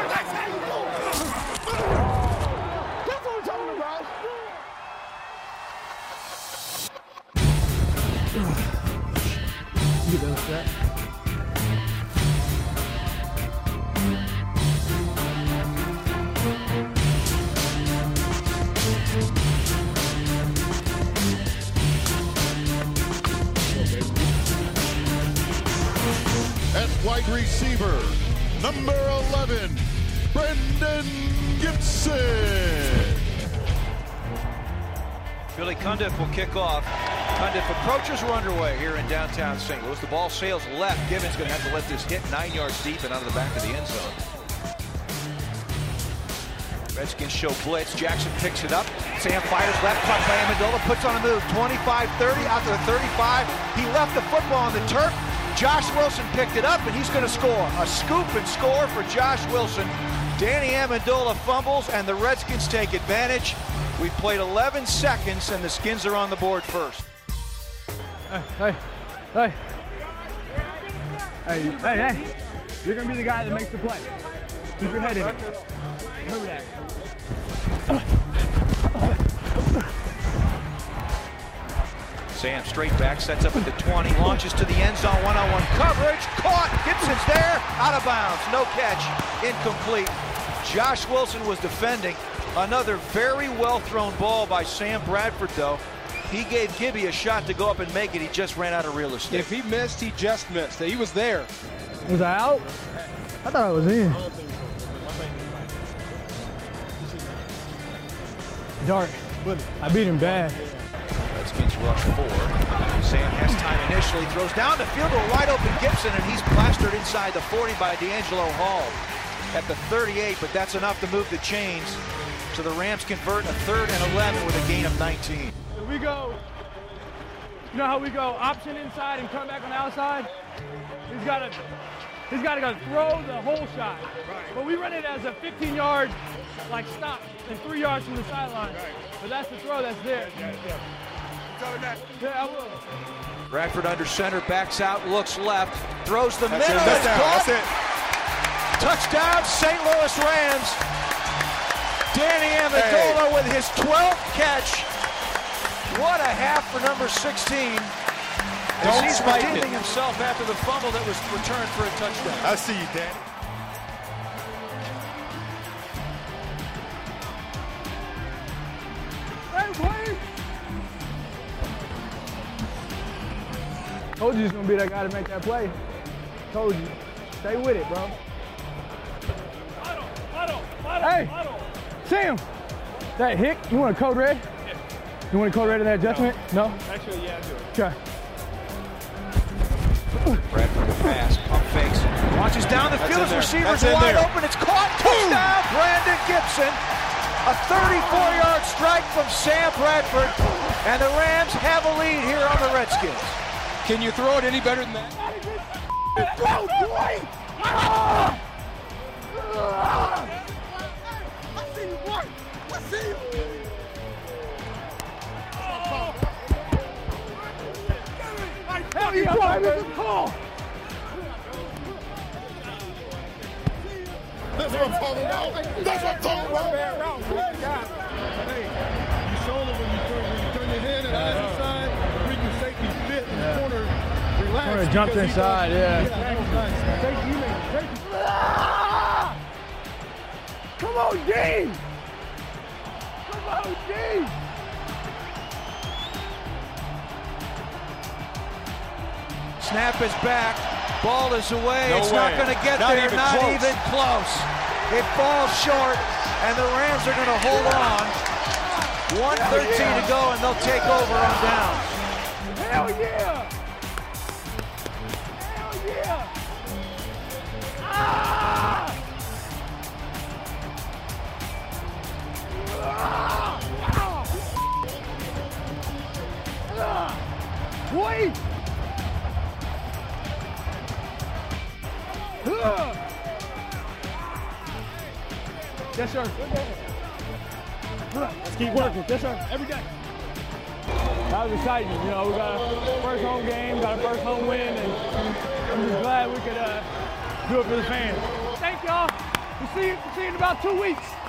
That's what I'm talking about. You know that. At wide receiver, number 11, Brendan Gibson. Billy Cundiff will kick off. Cundiff approaches are underway here in downtown St. Louis. The ball sails left. Gibbons going to have to let this hit 9 yards deep and out of the back of the end zone. Redskins show blitz. Jackson picks it up. Sam fires left, caught by Amendola, puts on a move. 25-30 out to the 35. He left the football on the turf. Josh Wilson picked it up, and he's going to score. A scoop and score for Josh Wilson. Danny Amendola fumbles, and the Redskins take advantage. We've played 11 seconds, and the Skins are on the board first. Hey. You're going to be the guy that makes the play. Keep your head in it. Remember that. Sam straight back, sets up at the 20, launches to the end zone, one-on-one coverage, caught, Gibson's there, out of bounds, no catch, incomplete. Josh Wilson was defending. Another very well-thrown ball by Sam Bradford, though. He gave Gibby a shot to go up and make it. He just ran out of real estate. If he missed, he just missed. He was there. Was I out? I thought I was in. Dark. I beat him bad. Redskins rush 4. Sam has time initially, throws down the field to a wide open Gibson, and he's plastered inside the 40 by D'Angelo Hall at the 38, but that's enough to move the chains. So the Rams convert a 3rd and 11 with a gain of 19. Here we go. You know how we go option inside and come back on the outside? He's got to go throw the whole shot. But we run it as a 15-yard like stop and 3 yards from the sideline. But that's the throw that's there. Yeah, I will. Bradford under center, backs out, looks left, throws the middle. That's it. Touchdown, St. Louis Rams. Danny Amendola with his 12th catch. What a half for number 16. As he's redeeming himself after the fumble that was returned for a touchdown. I see you, Danny. Told you he's gonna be that guy to make that play. Told you. Stay with it, bro. Hey, Sam. That hick, you want a code red? Yeah. You want a code red in that adjustment? No? Actually, yeah, I do. Okay. Bradford with pass, pump fakes, launches down the field. His receivers wide open. It's caught. Touchdown, Brandon Gibson. A 34-yard strike from Sam Bradford, and the Rams have a lead here on the Redskins. Can you throw it any better than that? Throw, boy! I see you, boy. I see you. Hell yeah, boy, call. That's what I'm talking about. That's what I'm talking about. Hey, you show them when you turn your head and eyes inside, we can safety fit in the corner. Relax. Corner jumped inside, yeah. That was nice. Safety, you made safety. Come on, D! Come on, D! Snap is back. Ball is away. No it's way. not going to get Not there. even Not close. even close. It falls short, and the Rams are going to hold on. 1:13 to go, and they'll take over on downs. Hell yeah! Hell yeah! Ah! Wait! Yes, sir. Let's keep working. Yes, sir. Every day. That was exciting. You know, we got our first home game, got our first home win, and I'm just glad we could do it for the fans. Thank y'all. We'll see you in about 2 weeks.